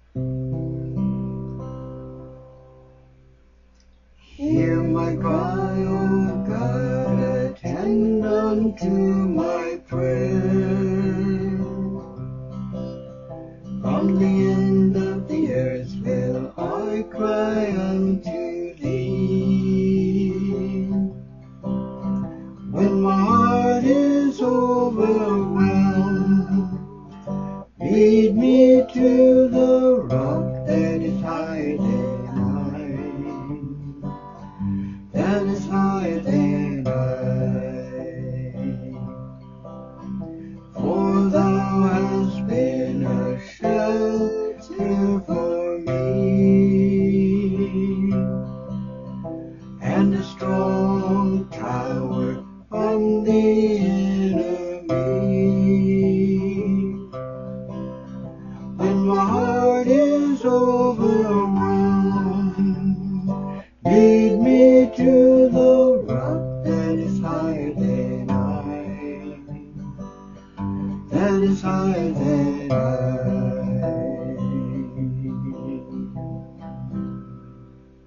Hear my cry, O God, attend unto my prayer. From the end of the earth will I cry unto thee. When my heart is overwhelmed, lead me to the rock that is higher than I, that is higher than I. For thou hast been a shelter for me, and a strong tower from the enemy. When my heart is overwhelmed, lead me to the rock that is higher than I, that is higher than